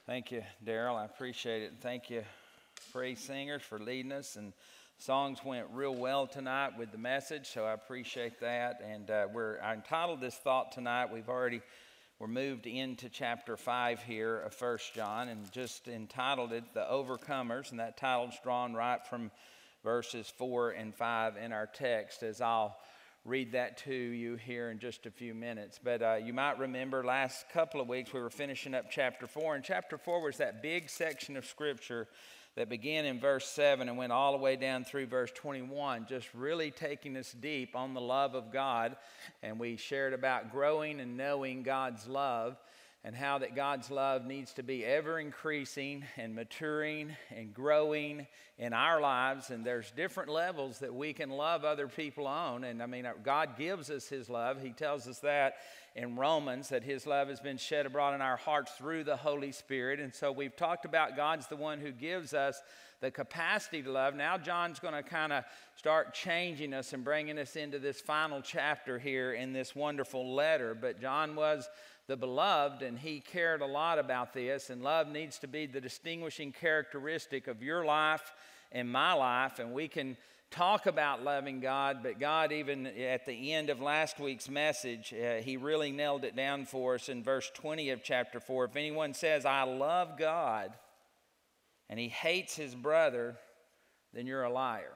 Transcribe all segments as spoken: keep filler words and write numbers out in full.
Thank you, Daryl. I appreciate it. Thank you, praise singers, for leading us. And songs went real well tonight with the message, so I appreciate that. And uh, we're I entitled this thought tonight. We've already we're moved into chapter five here of First John, and just entitled it "The Overcomers." And that title's drawn right from verses four and five in our text, as I'll read that to you here in just a few minutes. But uh, you might remember last couple of weeks we were finishing up chapter four, and chapter four was that big section of Scripture that began in verse seven and went all the way down through verse twenty-one, just really taking us deep on the love of God. And we shared about growing and knowing God's love, and how that God's love needs to be ever increasing and maturing and growing in our lives. And there's different levels that we can love other people on. And I mean, God gives us His love. He tells us that in Romans, that His love has been shed abroad in our hearts through the Holy Spirit. And so we've talked about God's the one who gives us the capacity to love. Now John's going to kind of start changing us and bringing us into this final chapter here in this wonderful letter. But John was the beloved, and he cared a lot about this, and love needs to be the distinguishing characteristic of your life and my life. And we can talk about loving God, but God, even at the end of last week's message, uh, he really nailed it down for us in verse twenty of chapter four. If anyone says, "I love God," and he hates his brother, then you're a liar.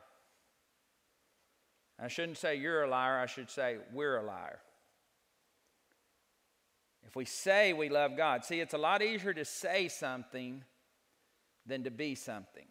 I shouldn't say you're a liar, I should say we're a liar. If we say we love God, see, it's a lot easier to say something than to be something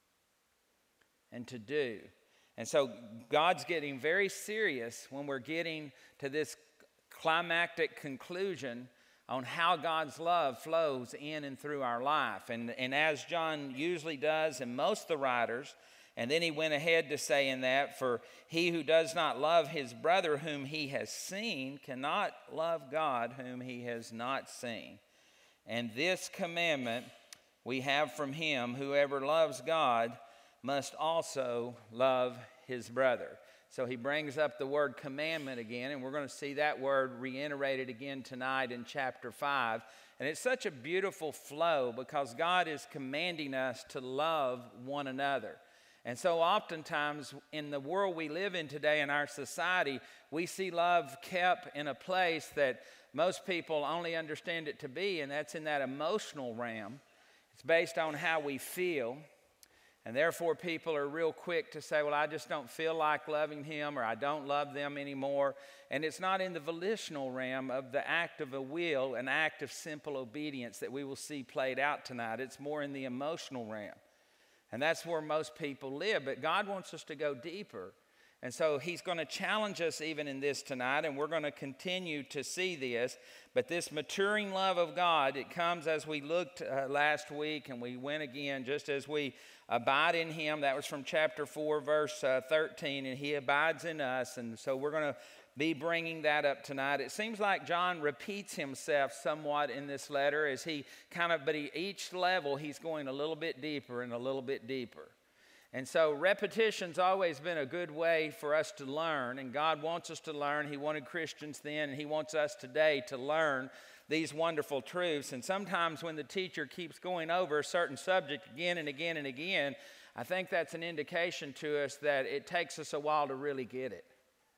and to do. And so God's getting very serious when we're getting to this climactic conclusion on how God's love flows in and through our life. And, and as John usually does, and most of the writers, and then he went ahead to say in that, "For he who does not love his brother whom he has seen cannot love God whom he has not seen. And this commandment we have from him, whoever loves God must also love his brother." So he brings up the word commandment again, and we're going to see that word reiterated again tonight in chapter five. And it's such a beautiful flow because God is commanding us to love one another. And so oftentimes in the world we live in today, in our society, we see love kept in a place that most people only understand it to be, and that's in that emotional realm. It's based on how we feel. And therefore people are real quick to say, "Well, I just don't feel like loving him," or "I don't love them anymore." And it's not in the volitional realm of the act of a will, an act of simple obedience that we will see played out tonight. It's more in the emotional realm. And that's where most people live. But God wants us to go deeper. And so he's going to challenge us even in this tonight, and we're going to continue to see this. But this maturing love of God, it comes as we looked uh, last week, and we went again, just as we abide in him. That was from chapter four, verse uh, thirteen, and he abides in us. And so we're going to be bringing that up tonight. It seems like John repeats himself somewhat in this letter as he kind of, but he, each level he's going a little bit deeper and a little bit deeper. And so repetition's always been a good way for us to learn, and God wants us to learn. He wanted Christians then, and he wants us today to learn these wonderful truths. And sometimes when the teacher keeps going over a certain subject again and again and again, I think that's an indication to us that it takes us a while to really get it.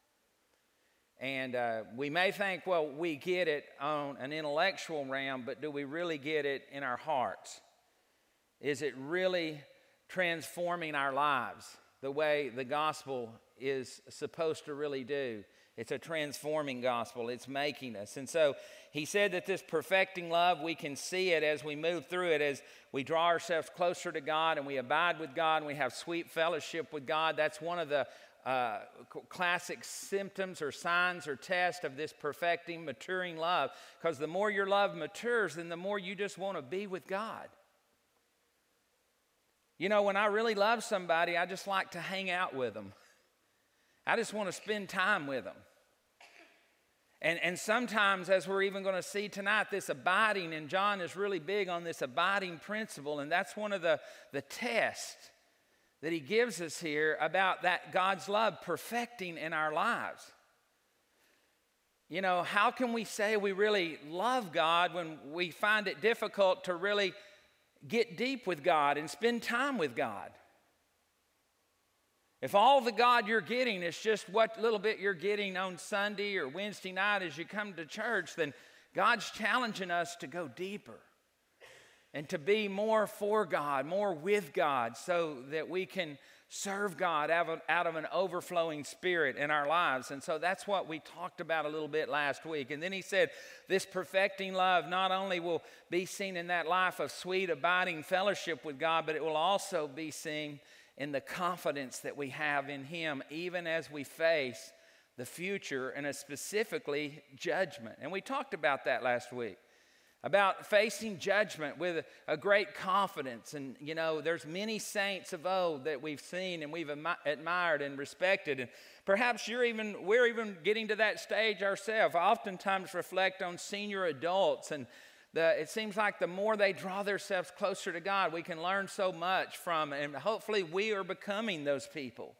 And uh, we may think, well, we get it on an intellectual realm, but do we really get it in our hearts? Is it really transforming our lives the way the gospel is supposed to really do? It's a transforming gospel. It's making us. And so he said that this perfecting love, we can see it as we move through it, as we draw ourselves closer to God and we abide with God and we have sweet fellowship with God. That's one of the uh, classic symptoms or signs or tests of this perfecting, maturing love. Because the more your love matures, then the more you just want to be with God. You know, when I really love somebody, I just like to hang out with them. I just want to spend time with them. And, and sometimes, as we're even going to see tonight, this abiding, and John is really big on this abiding principle, and that's one of the, the tests that he gives us here about that God's love perfecting in our lives. You know, how can we say we really love God when we find it difficult to really get deep with God and spend time with God. If all the God you're getting is just what little bit you're getting on Sunday or Wednesday night as you come to church, then God's challenging us to go deeper and to be more for God, more with God, so that we can serve God out of, out of an overflowing spirit in our lives. And so that's what we talked about a little bit last week. And then he said, this perfecting love not only will be seen in that life of sweet, abiding fellowship with God, but it will also be seen in the confidence that we have in him, even as we face the future and specifically judgment. And we talked about that last week, about facing judgment with a great confidence. And, you know, there's many saints of old that we've seen and we've admired and respected. And perhaps you're even, we're even getting to that stage ourselves. I oftentimes reflect on senior adults, and the, it seems like the more they draw themselves closer to God, we can learn so much from, and hopefully we are becoming those people.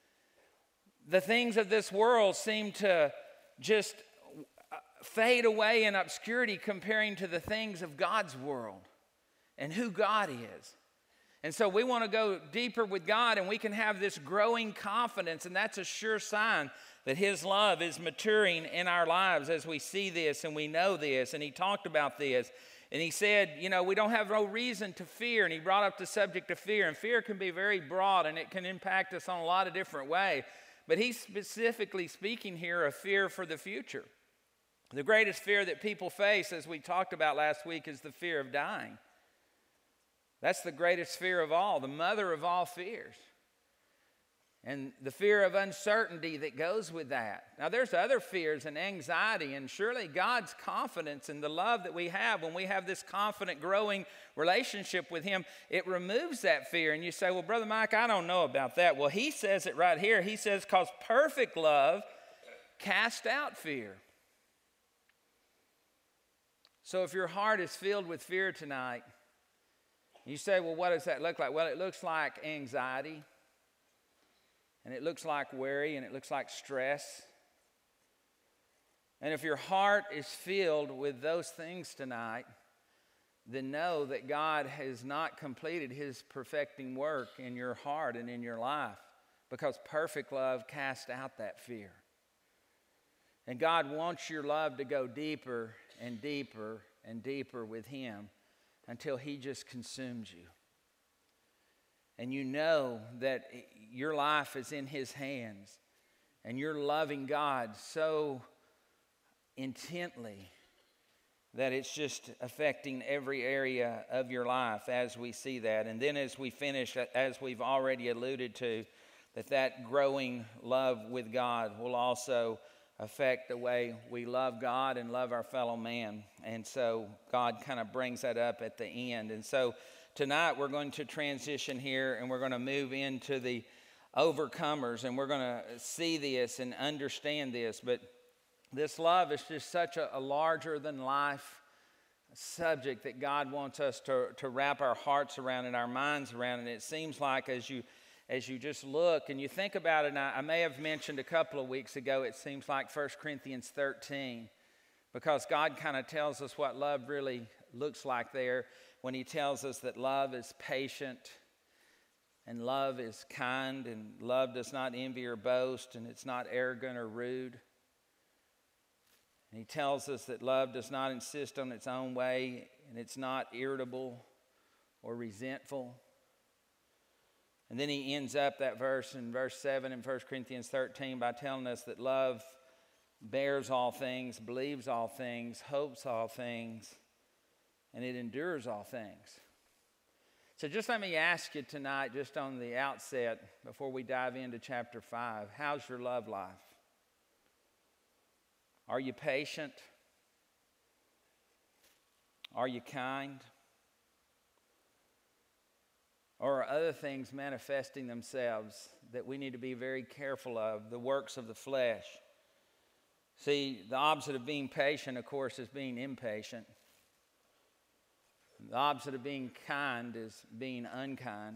The things of this world seem to just fade away in obscurity comparing to the things of God's world and who God is. And so we want to go deeper with God, and we can have this growing confidence, and that's a sure sign that his love is maturing in our lives as we see this and we know this. And he talked about this, and he said, you know, we don't have no reason to fear. And he brought up the subject of fear, and fear can be very broad and it can impact us on a lot of different ways. But he's specifically speaking here of fear for the future. The greatest fear that people face, as we talked about last week, is the fear of dying. That's the greatest fear of all, the mother of all fears. And the fear of uncertainty that goes with that. Now, there's other fears and anxiety, and surely God's confidence and the love that we have, when we have this confident, growing relationship with him, it removes that fear. And you say, well, Brother Mike, I don't know about that. Well, he says it right here. He says, because perfect love casts out fear. So if your heart is filled with fear tonight, you say, well, what does that look like? Well, it looks like anxiety, and it looks like worry, and it looks like stress. And if your heart is filled with those things tonight, then know that God has not completed his perfecting work in your heart and in your life, because perfect love casts out that fear. And God wants your love to go deeper and deeper and deeper with him until he just consumes you. And you know that your life is in his hands, and you're loving God so intently that it's just affecting every area of your life as we see that. And then as we finish, as we've already alluded to, that that growing love with God will also affect the way we love God and love our fellow man. And so God kind of brings that up at the end. And so tonight we're going to transition here, and we're going to move into the overcomers, and we're going to see this and understand this. But this love is just such a, a larger than life subject that God wants us to, to wrap our hearts around and our minds around. And it seems like as you as you just look and you think about it, and I, I may have mentioned a couple of weeks ago, it seems like First Corinthians thirteen, because God kind of tells us what love really looks like there when he tells us that love is patient, and love is kind, and love does not envy or boast, and it's not arrogant or rude. And he tells us that love does not insist on its own way, and it's not irritable or resentful. And then he ends up that verse in verse seven in First Corinthians thirteen by telling us that love bears all things, believes all things, hopes all things, and it endures all things. So just let me ask you tonight, just on the outset, before we dive into chapter five, how's your love life? Are you patient? Are you kind? Or are other things manifesting themselves that we need to be very careful of, the works of the flesh? See, the opposite of being patient, of course, is being impatient. The opposite of being kind is being unkind.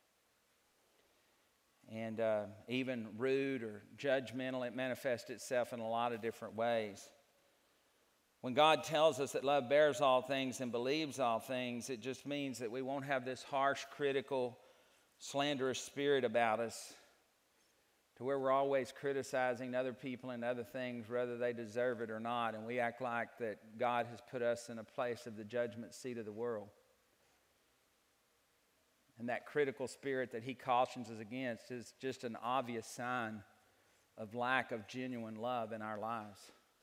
And uh, even rude or judgmental, it manifests itself in a lot of different ways. When God tells us that love bears all things and believes all things, it just means that we won't have this harsh, critical, slanderous spirit about us to where we're always criticizing other people and other things, whether they deserve it or not, and we act like that God has put us in a place of the judgment seat of the world. And that critical spirit that he cautions us against is just an obvious sign of lack of genuine love in our lives.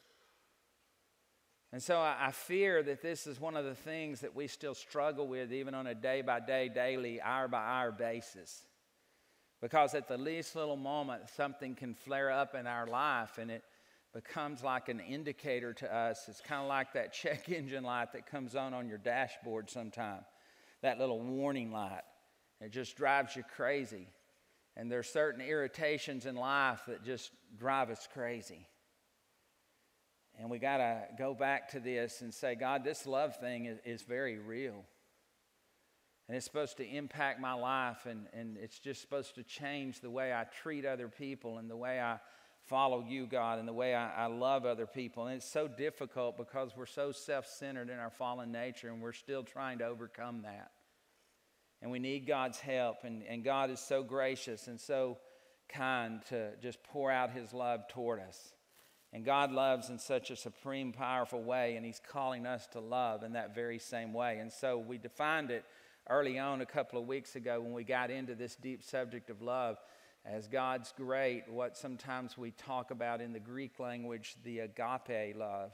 And so I, I fear that this is one of the things that we still struggle with, even on a day-by-day, daily, hour-by-hour basis. Because at the least little moment, something can flare up in our life, and it becomes like an indicator to us. It's kind of like that check engine light that comes on on your dashboard sometime, that little warning light. It just drives you crazy. And there's certain irritations in life that just drive us crazy. And we got to go back to this and say, God, this love thing is, is very real. And it's supposed to impact my life, and, and it's just supposed to change the way I treat other people and the way I follow you, God, and the way I, I love other people. And it's so difficult because we're so self-centered in our fallen nature, and we're still trying to overcome that. And we need God's help, and, and God is so gracious and so kind to just pour out his love toward us. And God loves in such a supreme, powerful way, and he's calling us to love in that very same way. And so we defined it early on a couple of weeks ago when we got into this deep subject of love as God's great, what sometimes we talk about in the Greek language, the agape love,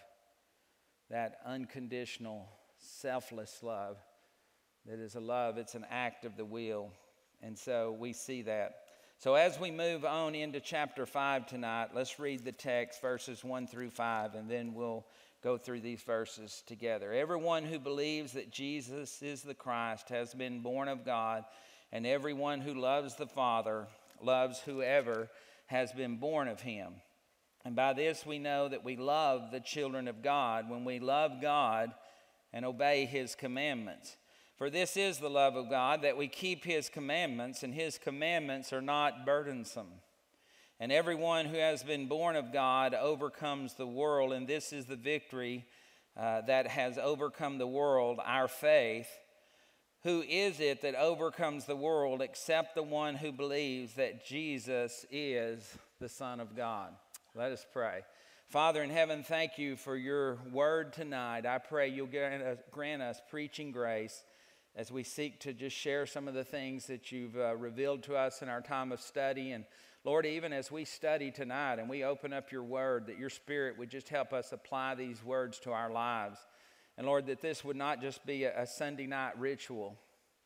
that unconditional, selfless love that is a love, it's an act of the will. And so we see that. So as we move on into chapter five tonight, let's read the text, verses one through five, and then we'll go through these verses together. Everyone who believes that Jesus is the Christ has been born of God, and everyone who loves the Father loves whoever has been born of him. And by this we know that we love the children of God, when we love God and obey his commandments. For this is the love of God, that we keep his commandments, and his commandments are not burdensome. And everyone who has been born of God overcomes the world, and this is the victory uh, that has overcome the world, our faith. Who is it that overcomes the world except the one who believes that Jesus is the Son of God? Let us pray. Father in heaven, thank you for your word tonight. I pray you'll grant us, grant us preaching grace as we seek to just share some of the things that you've uh, revealed to us in our time of study. And Lord, even as we study tonight and we open up your word, that your Spirit would just help us apply these words to our lives. And Lord, that this would not just be a, a Sunday night ritual,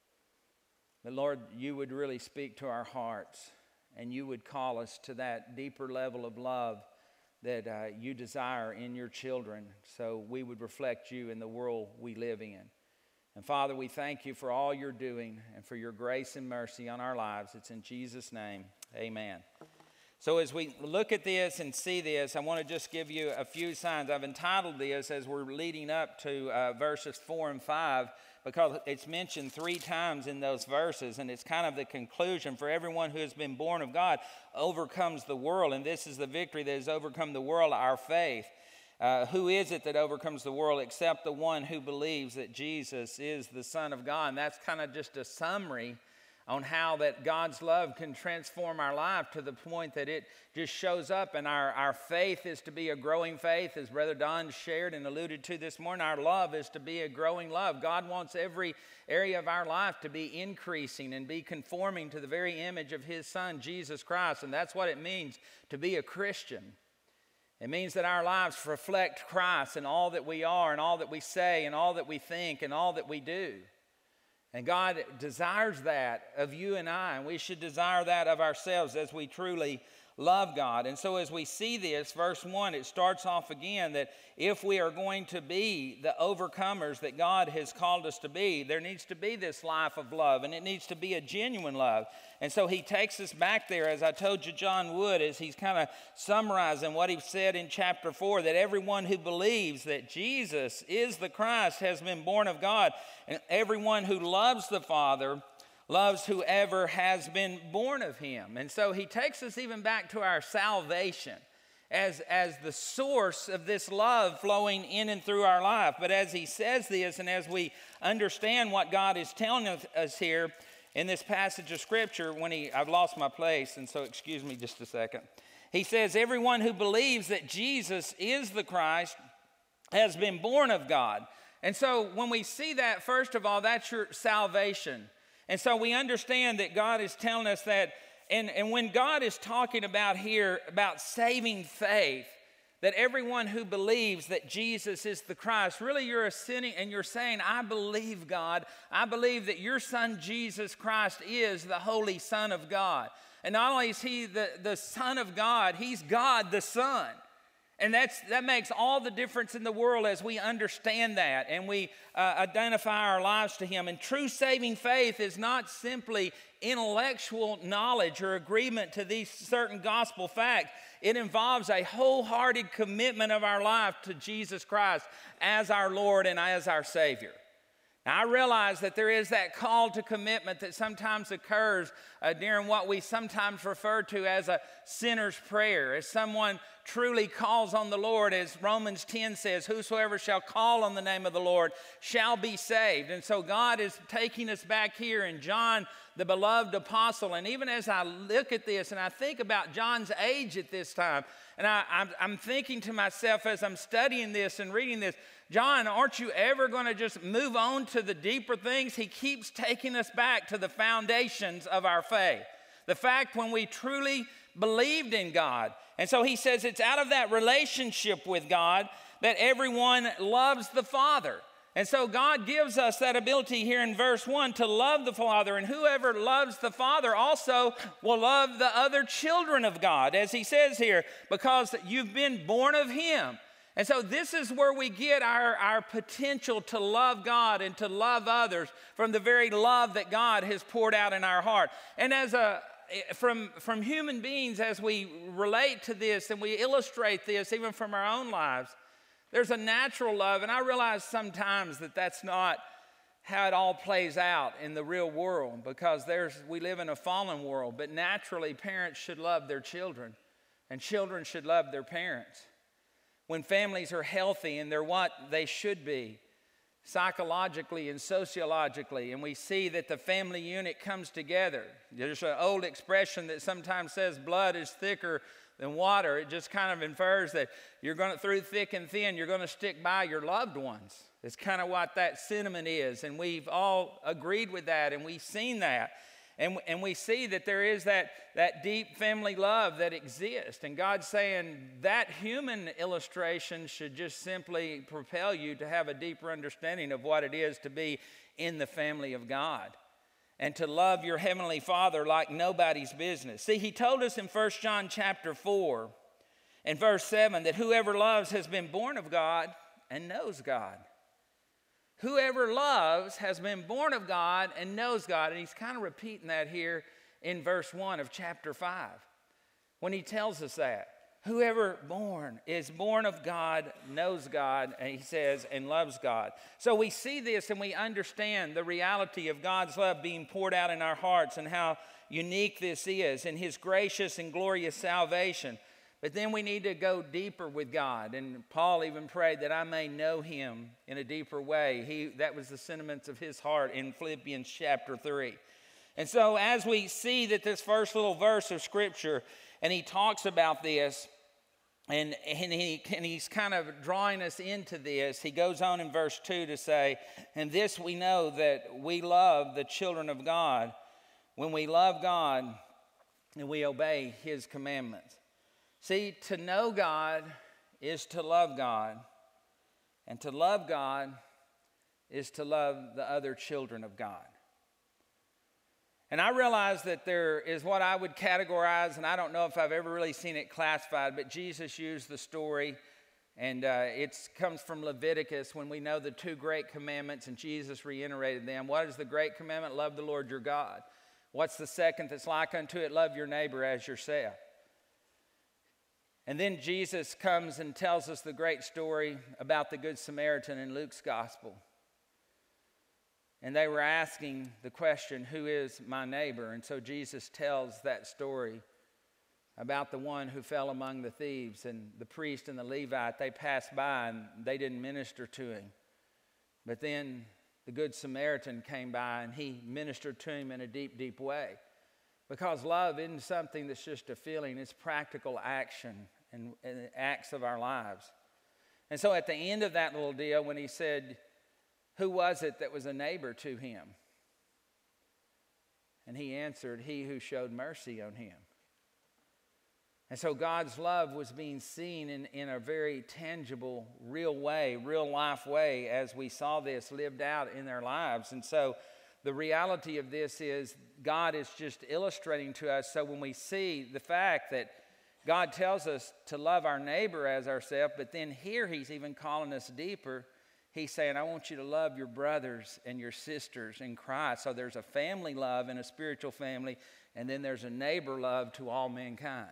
but Lord, you would really speak to our hearts, and you would call us to that deeper level of love that uh, you desire in your children, so we would reflect you in the world we live in. And Father, we thank you for all you're doing and for your grace and mercy on our lives. It's in Jesus' name, amen. So as we look at this and see this, I want to just give you a few signs. I've entitled this as we're leading up to uh, verses four and five, because it's mentioned three times in those verses, and it's kind of the conclusion. For everyone who has been born of God overcomes the world, and this is the victory that has overcome the world, our faith. Uh, who is it that overcomes the world except the one who believes that Jesus is the Son of God? And that's kind of just a summary on how that God's love can transform our life to the point that it just shows up, and our, our faith is to be a growing faith. As Brother Don shared and alluded to this morning, our love is to be a growing love. God wants every area of our life to be increasing and be conforming to the very image of his Son, Jesus Christ. And that's what it means to be a Christian. It means that our lives reflect Christ in all that we are and all that we say and all that we think and all that we do. And God desires that of you and I, and we should desire that of ourselves as we truly love God. And so as we see this, verse one, it starts off again that if we are going to be the overcomers that God has called us to be, there needs to be this life of love, and it needs to be a genuine love. And so he takes us back there, as I told you, John Wood, as he's kind of summarizing what he said in chapter four, that everyone who believes that Jesus is the Christ has been born of God, and everyone who loves the Father loves whoever has been born of him. And so he takes us even back to our salvation. as, as the source of this love flowing in and through our life. But as he says this, and as we understand what God is telling us here in this passage of Scripture, when he, I've lost my place, and so excuse me just a second. He says, everyone who believes that Jesus is the Christ has been born of God. And so when we see that, first of all, that's your salvation. And so we understand that God is telling us that, and, and when God is talking about here, about saving faith, that everyone who believes that Jesus is the Christ, really you're ascending and you're saying, I believe, God, I believe that your Son Jesus Christ is the Holy Son of God. And not only is he the, the Son of God, he's God the Son. And that's, that makes all the difference in the world as we understand that and we uh, identify our lives to him. And true saving faith is not simply intellectual knowledge or agreement to these certain gospel facts. It involves a wholehearted commitment of our life to Jesus Christ as our Lord and as our Savior. Now, I realize that there is that call to commitment that sometimes occurs uh, during what we sometimes refer to as a sinner's prayer. As someone truly calls on the Lord, as Romans ten says, whosoever shall call on the name of the Lord shall be saved. And so God is taking us back here in John, the beloved apostle. And even as I look at this and I think about John's age at this time, and I, I'm, I'm thinking to myself as I'm studying this and reading this, John, aren't you ever going to just move on to the deeper things? He keeps taking us back to the foundations of our faith. The fact when we truly believed in God. And so he says it's out of that relationship with God that everyone loves the Father. And so God gives us that ability here in verse one to love the Father. And whoever loves the Father also will love the other children of God, as he says here, because you've been born of him. And so this is where we get our, our potential to love God and to love others from the very love that God has poured out in our heart. And as a from, from human beings, as we relate to this and we illustrate this even from our own lives, there's a natural love. And I realize sometimes that that's not how it all plays out in the real world, because there's we live in a fallen world. But naturally, parents should love their children, and children should love their parents. When families are healthy and they're what they should be, psychologically and sociologically, and we see that the family unit comes together. There's an old expression that sometimes says blood is thicker than water. It just kind of infers that you're going to, through thick and thin, you're going to stick by your loved ones. It's kind of what that sentiment is, and we've all agreed with that, and we've seen that. And, and we see that there is that, that deep family love that exists. And God's saying that human illustration should just simply propel you to have a deeper understanding of what it is to be in the family of God and to love your heavenly Father like nobody's business. See, he told us in First John chapter four and verse seven that whoever loves has been born of God and knows God. Whoever loves has been born of God and knows God. And he's kind of repeating that here in verse one of chapter five when he tells us that. Whoever born is born of God, knows God, and he says, and loves God. So we see this and we understand the reality of God's love being poured out in our hearts and how unique this is in his gracious and glorious salvation. But then we need to go deeper with God. And Paul even prayed that I may know him in a deeper way. He, that was the sentiments of his heart in Philippians chapter three. And so as we see that this first little verse of Scripture, and he talks about this, and, and, he, and he's kind of drawing us into this, he goes on in verse two to say, and this we know that we love the children of God when we love God and we obey his commandments. See, to know God is to love God, and to love God is to love the other children of God. And I realize that there is what I would categorize, and I don't know if I've ever really seen it classified, but Jesus used the story, and uh, it comes from Leviticus when we know the two great commandments, and Jesus reiterated them. What is the great commandment? Love the Lord your God. What's the second that's like unto it? Love your neighbor as yourself. And then Jesus comes and tells us the great story about the Good Samaritan in Luke's gospel. And they were asking the question, who is my neighbor? And so Jesus tells that story about the one who fell among the thieves, and the priest and the Levite, they passed by and they didn't minister to him. But then the Good Samaritan came by and he ministered to him in a deep, deep way. Because love isn't something that's just a feeling, it's practical action and, and acts of our lives. And so at the end of that little deal, when he said, who was it that was a neighbor to him? And he answered, he who showed mercy on him. And so God's love was being seen in, in a very tangible, real way, real life way, as we saw this lived out in their lives. And so the reality of this is God is just illustrating to us. So when we see the fact that God tells us to love our neighbor as ourselves, but then here he's even calling us deeper. He's saying, I want you to love your brothers and your sisters in Christ. So there's a family love and a spiritual family, and then there's a neighbor love to all mankind.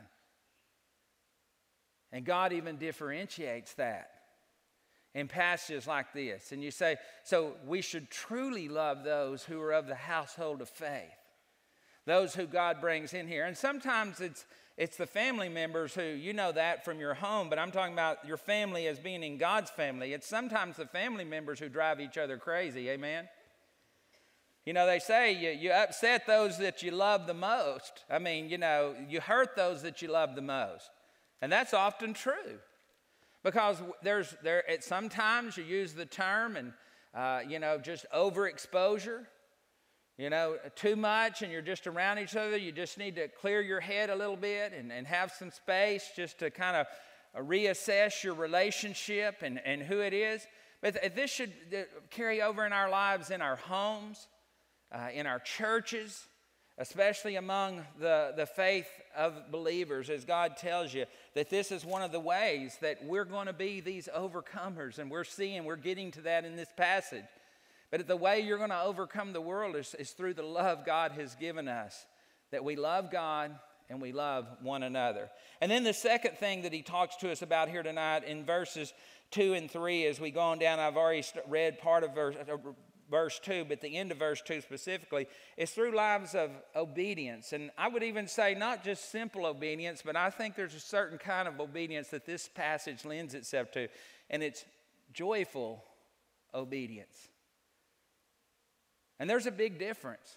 And God even differentiates that in passages like this. And you say, so we should truly love those who are of the household of faith, those who God brings in here. And sometimes it's it's the family members who, you know that from your home, but I'm talking about your family as being in God's family. It's sometimes the family members who drive each other crazy, amen? You know, they say you, you upset those that you love the most. I mean, you know, you hurt those that you love the most. And that's often true, because there's there. At sometimes you use the term, and uh, you know, just overexposure. You know, too much, and you're just around each other. You just need to clear your head a little bit and, and have some space just to kind of reassess your relationship and, and who it is. But this should carry over in our lives, in our homes, uh, in our churches, especially among the, the faith of believers, as God tells you that this is one of the ways that we're going to be these overcomers. And we're seeing, we're getting to that in this passage. But the way you're going to overcome the world is, is through the love God has given us, that we love God and we love one another. And then the second thing that he talks to us about here tonight in verses two and three, as we go on down, I've already read part of verse verse two, but the end of verse two specifically, is through lives of obedience. And I would even say not just simple obedience, but I think there's a certain kind of obedience that this passage lends itself to, and it's joyful obedience. And there's a big difference.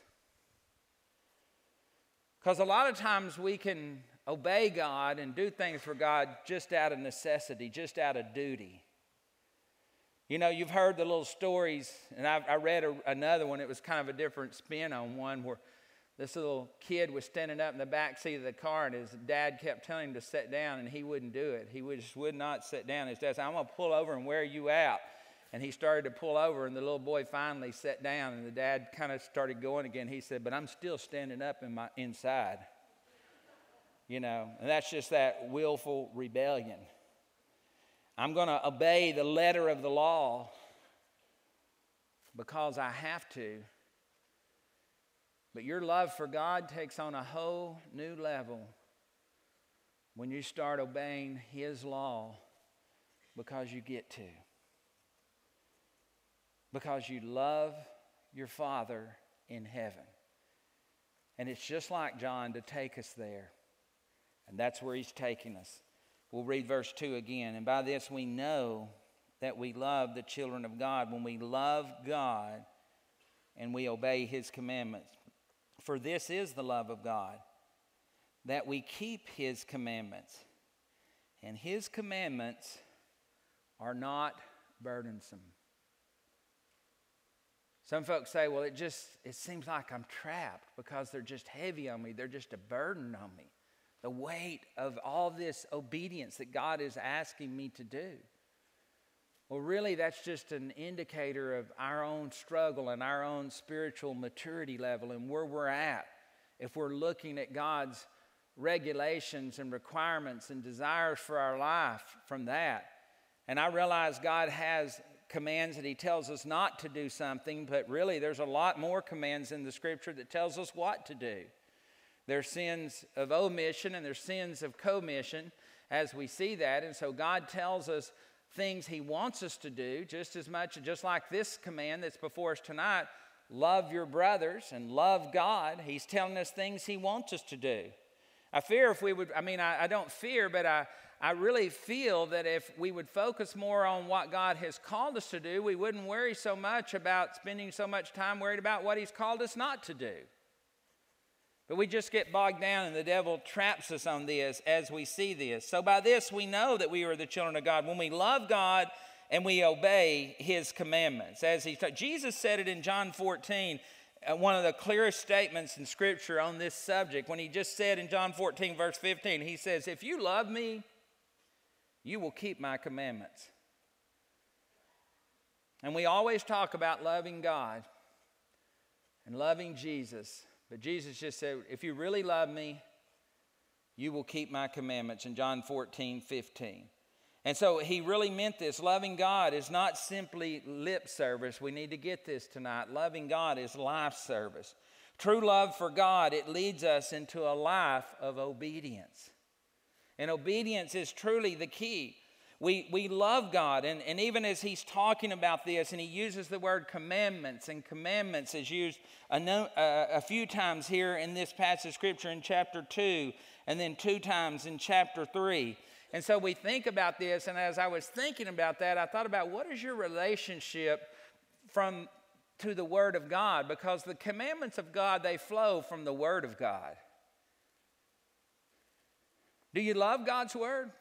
Because a lot of times we can obey God and do things for God just out of necessity, just out of duty. You know, you've heard the little stories, and I, I read a, another one. It was kind of a different spin on one where this little kid was standing up in the back seat of the car, and his dad kept telling him to sit down, and he wouldn't do it. He would, just would not sit down. His dad said, I'm going to pull over and wear you out. And he started to pull over, and the little boy finally sat down, and the dad kind of started going again. He said, but I'm still standing up in my inside. You know, and that's just that willful rebellion. I'm going to obey the letter of the law because I have to. But your love for God takes on a whole new level when you start obeying His law because you get to. Because you love your Father in heaven. And it's just like John to take us there. And that's where he's taking us. We'll read verse two again. And by this we know that we love the children of God, when we love God and we obey His commandments. For this is the love of God, that we keep His commandments. And His commandments are not burdensome. Some folks say, well, it just, it seems like I'm trapped because they're just heavy on me. They're just a burden on me. The weight of all this obedience that God is asking me to do. Well, really, that's just an indicator of our own struggle and our own spiritual maturity level and where we're at. If we're looking at God's regulations and requirements and desires for our life from that. And I realize God has commands that He tells us not to do something, but really there's a lot more commands in the Scripture that tells us what to do. There's sins of omission and there's sins of commission as we see that. And so God tells us things He wants us to do just as much, just like this command that's before us tonight, love your brothers and love God. He's telling us things He wants us to do. I fear if we would, I mean, I, I don't fear, but I, I really feel that if we would focus more on what God has called us to do, we wouldn't worry so much about spending so much time worried about what He's called us not to do. But we just get bogged down, and the devil traps us on this as we see this. So by this we know that we are the children of God, when we love God and we obey His commandments. As he Jesus said it in John fourteen, uh, one of the clearest statements in Scripture on this subject, when He just said in John fourteen, verse fifteen, He says, if you love me, you will keep my commandments. And we always talk about loving God and loving Jesus. But Jesus just said, if you really love me, you will keep my commandments in John fourteen, fifteen. And so He really meant this. Loving God is not simply lip service. We need to get this tonight. Loving God is life service. True love for God, it leads us into a life of obedience. And obedience is truly the key. We, we love God, and, and even as He's talking about this, and He uses the word commandments, and commandments is used a, no, uh, a few times here in this passage of Scripture in chapter two, and then two times in chapter three. And so we think about this, and as I was thinking about that, I thought about what is your relationship from to the Word of God? Because the commandments of God, they flow from the Word of God. Do you love God's Word?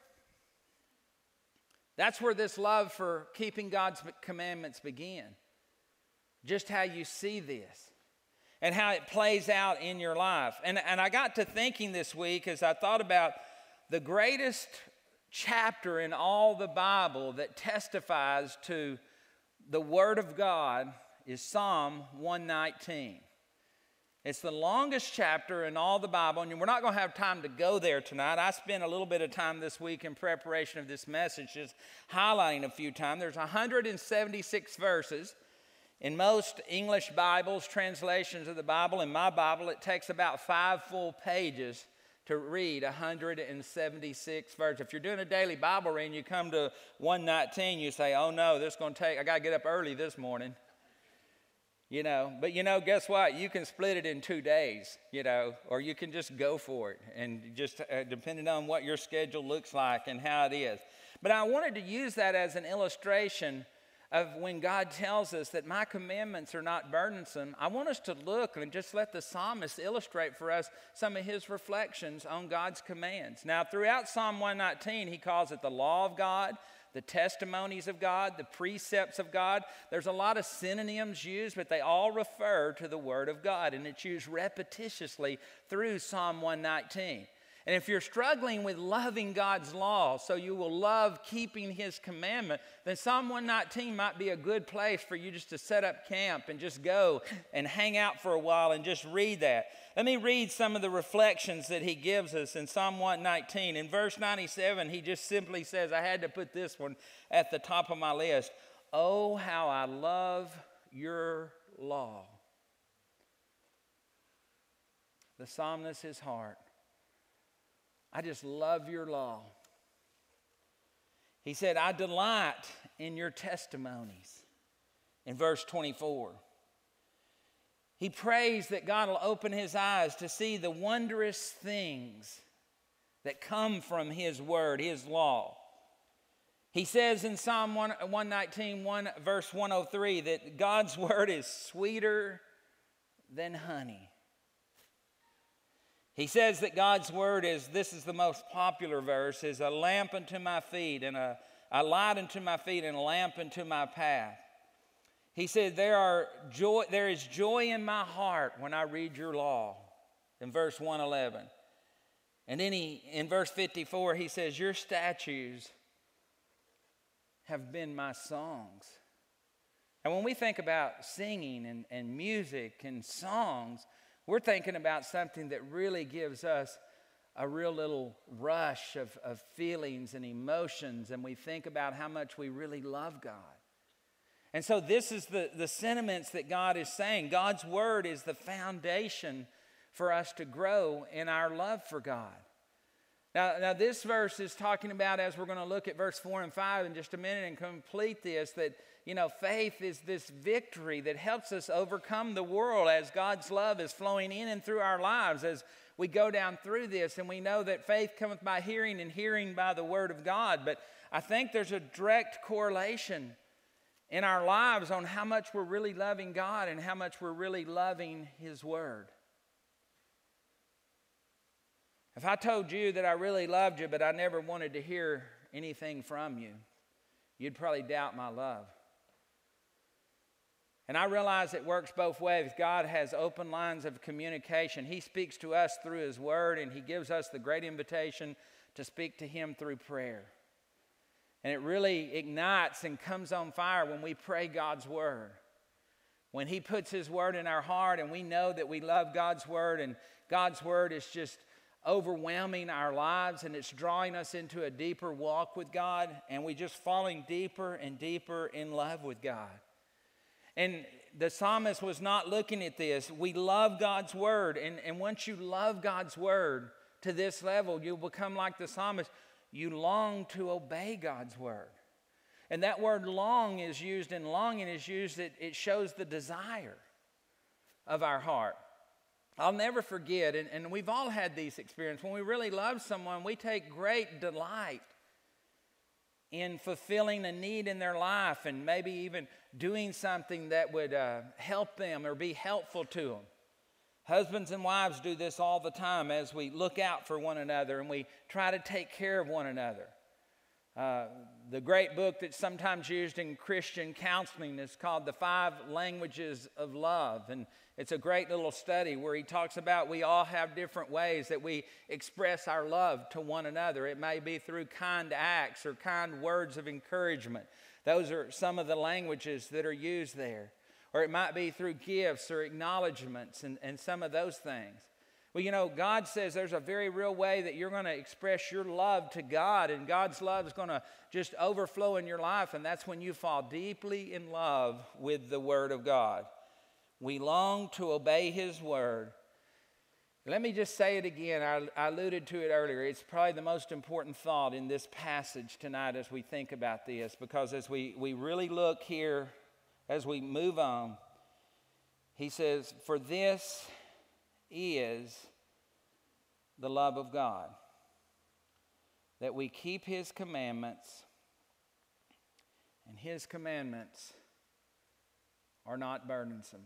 That's where this love for keeping God's commandments begin. Just how you see this and how it plays out in your life. And, and I got to thinking this week as I thought about the greatest chapter in all the Bible that testifies to the Word of God is Psalm one nineteen. It's the longest chapter in all the Bible, and we're not going to have time to go there tonight. I spent a little bit of time this week in preparation of this message just highlighting a few times. There's one hundred seventy-six verses. In most English Bibles, translations of the Bible, in my Bible, it takes about five full pages to read one hundred seventy-six verses. If you're doing a daily Bible reading, you come to one nineteen, you say, oh no, this is going to take, I got to get up early this morning. You know, but you know, guess what? You can split it in two days, you know, or you can just go for it, and just uh, depending on what your schedule looks like and how it is. But I wanted to use that as an illustration of when God tells us that my commandments are not burdensome. I want us to look and just let the psalmist illustrate for us some of his reflections on God's commands. Now, throughout Psalm one nineteen, he calls it the law of God, the testimonies of God, the precepts of God. There's a lot of synonyms used, but they all refer to the Word of God, and it's used repetitiously through Psalm one nineteen. And if you're struggling with loving God's law so you will love keeping His commandment, then Psalm one nineteen might be a good place for you just to set up camp and just go and hang out for a while and just read that. Let me read some of the reflections that he gives us in Psalm one nineteen. In verse ninety-seven, he just simply says, I had to put this one at the top of my list. Oh, how I love your law. The psalmist, his heart. I just love your law. He said, I delight in your testimonies. In verse twenty-four. He prays that God will open his eyes to see the wondrous things that come from His Word, His law. He says in Psalm one nineteen, one, verse one oh three, that God's Word is sweeter than honey. He says that God's Word is, this is the most popular verse, is a lamp unto my feet and a, a light unto my feet and a lamp unto my path. He said, there are joy, there is joy in my heart when I read your law, in verse one eleven. And then he, in verse fifty-four, he says, your statutes have been my songs. And when we think about singing and, and music and songs, we're thinking about something that really gives us a real little rush of, of feelings and emotions, and we think about how much we really love God. And so this is the, the sentiments that God is saying. God's Word is the foundation for us to grow in our love for God. Now, now this verse is talking about, as we're going to look at verse four and five in just a minute and complete this, that you know, faith is this victory that helps us overcome the world as God's love is flowing in and through our lives as we go down through this. And we know that faith cometh by hearing and hearing by the word of God. But I think there's a direct correlation in our lives on how much we're really loving God and how much we're really loving his word. If I told you that I really loved you, but I never wanted to hear anything from you, you'd probably doubt my love. And I realize it works both ways. God has open lines of communication. He speaks to us through his word, and he gives us the great invitation to speak to him through prayer. And it really ignites and comes on fire when we pray God's word. When he puts his word in our heart and we know that we love God's word, and God's word is just overwhelming our lives, and it's drawing us into a deeper walk with God, and we just falling deeper and deeper in love with God. And the psalmist was not looking at this. We love God's word, and, and once you love God's word to this level, you'll become like the psalmist. You long to obey God's word. And that word long is used, and longing is used, it, it shows the desire of our heart. I'll never forget, and, and we've all had these experiences. When we really love someone, we take great delight in fulfilling a need in their life and maybe even doing something that would uh, help them or be helpful to them. Husbands and wives do this all the time as we look out for one another and we try to take care of one another. Uh, the great book that's sometimes used in Christian counseling is called The Five Languages of Love. And it's a great little study where he talks about we all have different ways that we express our love to one another. It may be through kind acts or kind words of encouragement. Those are some of the languages that are used there. Or it might be through gifts or acknowledgments and, and some of those things. Well, you know, God says there's a very real way that you're going to express your love to God, and God's love is going to just overflow in your life, and that's when you fall deeply in love with the Word of God. We long to obey his word. Let me just say it again. I, I alluded to it earlier. It's probably the most important thought in this passage tonight as we think about this, because as we, we really look here, as we move on, he says, for this is the love of God, that we keep his commandments, and his commandments are not burdensome.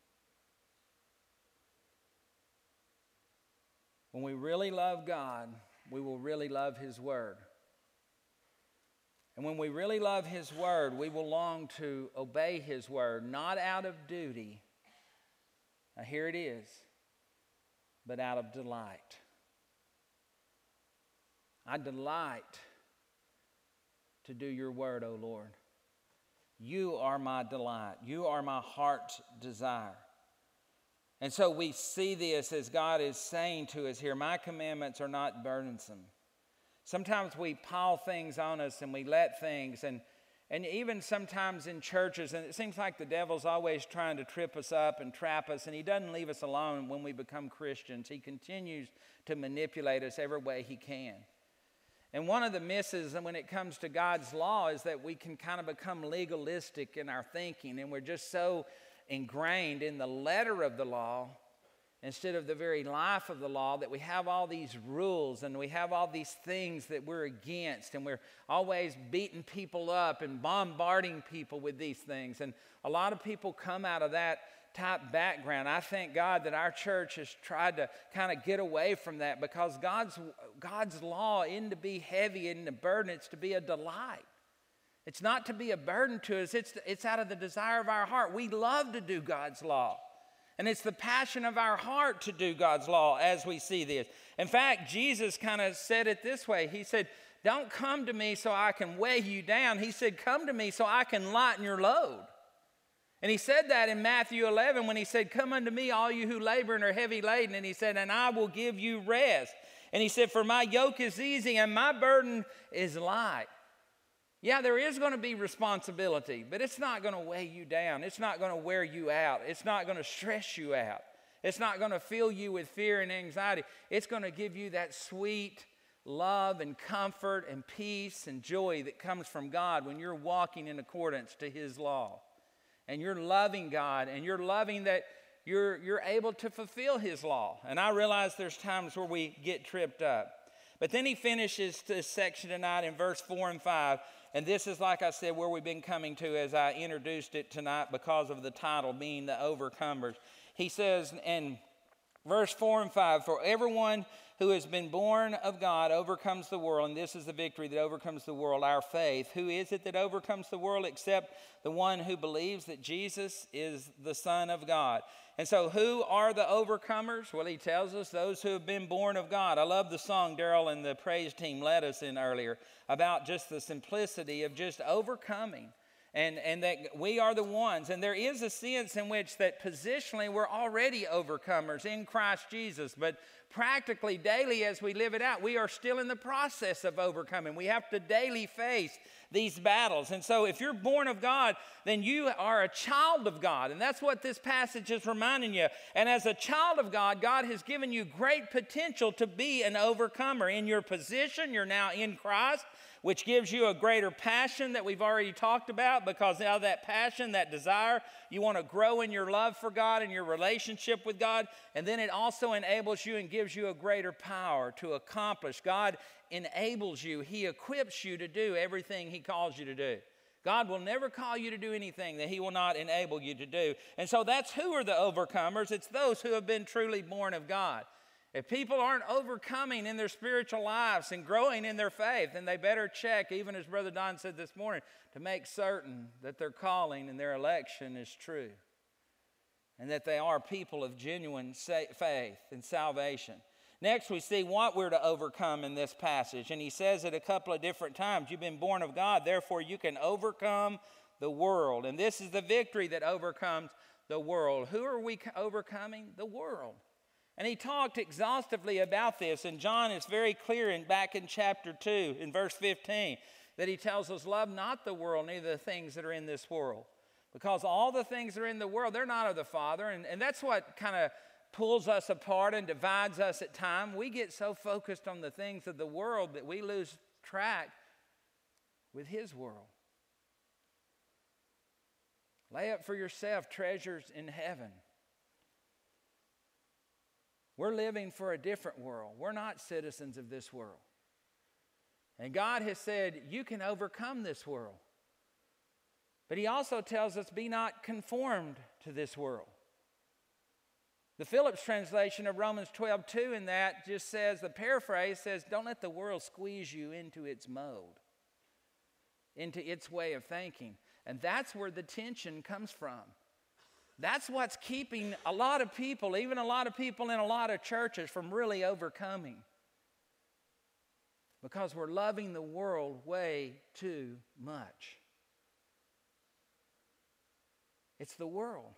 When we really love God, we will really love his word. And when we really love his word, we will long to obey his word, not out of duty. Now here it is, but out of delight. I delight to do your word, O Lord. You are my delight. You are my heart's desire. And so we see this as God is saying to us here, my commandments are not burdensome. Sometimes we pile things on us and we let things, and, and even sometimes in churches, and it seems like the devil's always trying to trip us up and trap us, and he doesn't leave us alone when we become Christians. He continues to manipulate us every way he can. And one of the misses when it comes to God's law is that we can kind of become legalistic in our thinking, and we're just so ingrained in the letter of the law instead of the very life of the law that we have all these rules and we have all these things that we're against, and we're always beating people up and bombarding people with these things. And a lot of people come out of that type background. I thank God that our church has tried to kind of get away from that, because God's God's law isn't to be heavy and a burden. It's to be a delight. It's not to be a burden to us. It's, it's out of the desire of our heart. We love to do God's law. And it's the passion of our heart to do God's law as we see this. In fact, Jesus kind of said it this way. He said, don't come to me so I can weigh you down. He said, come to me so I can lighten your load. And he said that in Matthew eleven when he said, come unto me, all you who labor and are heavy laden. And he said, and I will give you rest. And he said, for my yoke is easy and my burden is light. Yeah, there is going to be responsibility, but it's not going to weigh you down. It's not going to wear you out. It's not going to stress you out. It's not going to fill you with fear and anxiety. It's going to give you that sweet, love and comfort and peace and joy that comes from God when you're walking in accordance to His law. And you're loving God, and you're loving that you're, you're able to fulfill His law. And I realize there's times where we get tripped up. But then he finishes this section tonight in verse four and five. And this is, like I said, where we've been coming to as I introduced it tonight because of the title being the overcomers. He says in verse four and five, "For everyone who has been born of God overcomes the world, and this is the victory that overcomes the world, our faith. Who is it that overcomes the world except the one who believes that Jesus is the Son of God?" And so who are the overcomers? Well, he tells us those who have been born of God. I love the song Daryl and the praise team led us in earlier about just the simplicity of just overcoming. And, and that we are the ones. And there is a sense in which that positionally we're already overcomers in Christ Jesus. But practically daily as we live it out, we are still in the process of overcoming. We have to daily face these battles. And so if you're born of God, then you are a child of God. And that's what this passage is reminding you. And as a child of God, God has given you great potential to be an overcomer. In your position, you're now in Christ, which gives you a greater passion that we've already talked about, because out of that passion, that desire, you want to grow in your love for God and your relationship with God. And then it also enables you and gives you a greater power to accomplish. God enables you. He equips you to do everything He calls you to do. God will never call you to do anything that He will not enable you to do. And so that's who are the overcomers. It's those who have been truly born of God. If people aren't overcoming in their spiritual lives and growing in their faith, then they better check, even as Brother Don said this morning, to make certain that their calling and their election is true, and that they are people of genuine faith and salvation. Next, we see what we're to overcome in this passage, and he says it a couple of different times. You've been born of God, therefore you can overcome the world. And this is the victory that overcomes the world. Who are we overcoming? The world. And he talked exhaustively about this, and John is very clear in back in chapter two, in verse fifteen, that he tells us, love not the world, neither the things that are in this world. Because all the things that are in the world, they're not of the Father, and, and that's what kind of pulls us apart and divides us at times. We get so focused on the things of the world that we lose track with His world. Lay up for yourself treasures in heaven. We're living for a different world. We're not citizens of this world. And God has said, you can overcome this world. But He also tells us, be not conformed to this world. The Phillips translation of Romans twelve two in that just says, the paraphrase says, don't let the world squeeze you into its mold, into its way of thinking. And that's where the tension comes from. That's what's keeping a lot of people, even a lot of people in a lot of churches, from really overcoming. Because we're loving the world way too much. It's the world.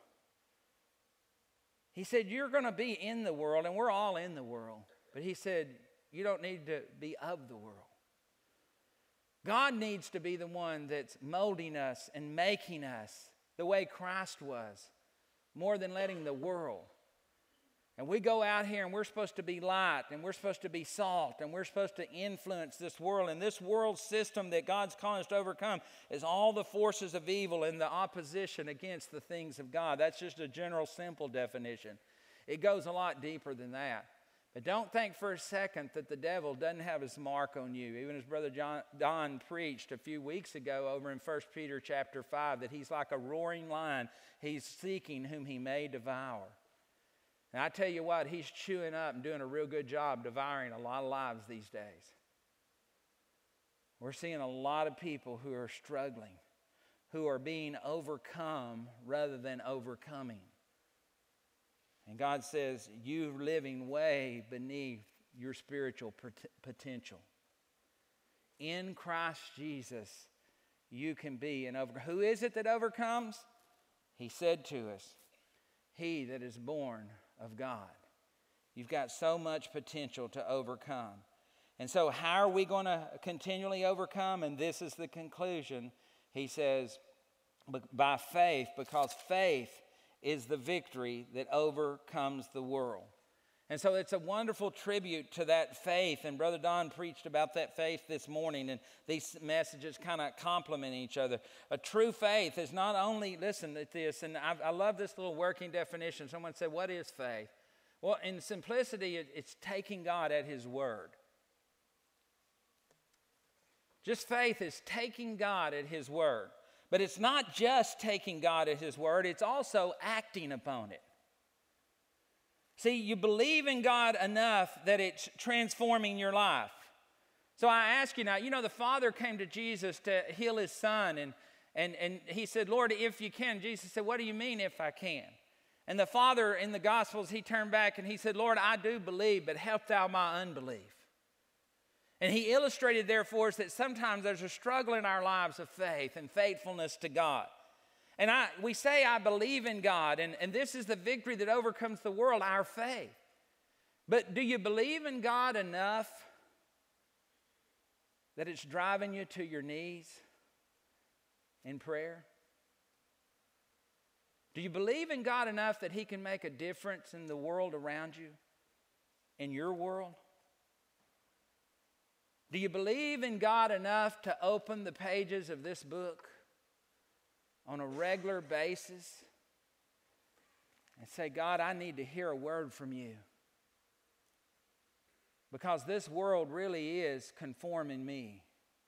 He said, you're going to be in the world, and we're all in the world. But He said, you don't need to be of the world. God needs to be the one that's molding us and making us the way Christ was, more than letting the world. And we go out here and we're supposed to be light, and we're supposed to be salt, and we're supposed to influence this world. And this world system that God's calling us to overcome is all the forces of evil and the opposition against the things of God. That's just a general, simple definition. It goes a lot deeper than that. But don't think for a second that the devil doesn't have his mark on you. Even as Brother John, Don preached a few weeks ago over in First Peter chapter five, that he's like a roaring lion. He's seeking whom he may devour. And I tell you what, he's chewing up and doing a real good job devouring a lot of lives these days. We're seeing a lot of people who are struggling, who are being overcome rather than overcoming. And God says, you're living way beneath your spiritual potential. In Christ Jesus, you can be an overcomer. Who is it that overcomes? He said to us, he that is born of God. You've got so much potential to overcome. And so how are we going to continually overcome? And this is the conclusion. He says, by faith, because faith is the victory that overcomes the world. And so it's a wonderful tribute to that faith. And Brother Don preached about that faith this morning, and these messages kind of complement each other. A true faith is not only, listen to this, and I, I love this little working definition. Someone said, what is faith? Well, in simplicity, it, it's taking God at His word. Just faith is taking God at His word. But it's not just taking God at His word, it's also acting upon it. See, you believe in God enough that it's transforming your life. So I ask you now, you know, the Father came to Jesus to heal His son, and, and, and He said, Lord, if you can. Jesus said, what do you mean if I can? And the Father in the Gospels, He turned back and He said, Lord, I do believe, but help thou my unbelief. And He illustrated there for us that sometimes there's a struggle in our lives of faith and faithfulness to God. And I, we say, I believe in God, and, and this is the victory that overcomes the world, our faith. But do you believe in God enough that it's driving you to your knees in prayer? Do you believe in God enough that He can make a difference in the world around you, in your world? Do you believe in God enough to open the pages of this book on a regular basis and say, God, I need to hear a word from you? Because this world really is conforming me.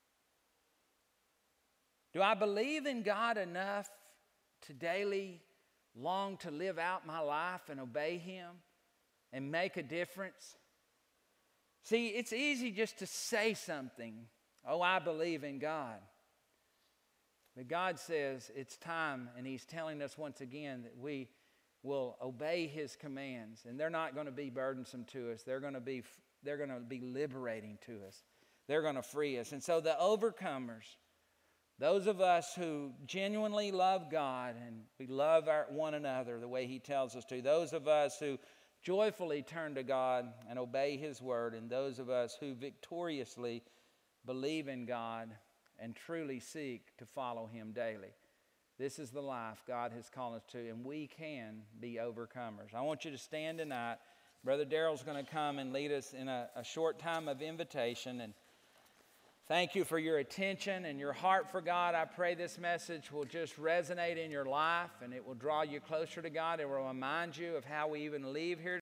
Do I believe in God enough to daily long to live out my life and obey Him and make a difference? See, it's easy just to say something. Oh, I believe in God. But God says it's time, and He's telling us once again that we will obey His commands. And they're not going to be burdensome to us. They're going to be, they're going to be liberating to us. They're going to free us. And so the overcomers, those of us who genuinely love God and we love our, one another the way He tells us to, those of us who joyfully turn to God and obey His word, and those of us who victoriously believe in God and truly seek to follow Him daily. This is the life God has called us to, and we can be overcomers. I want you to stand tonight. Brother Daryl's going to come and lead us in a, a short time of invitation. And thank you for your attention and your heart for God. I pray this message will just resonate in your life, and it will draw you closer to God. It will remind you of how we even leave here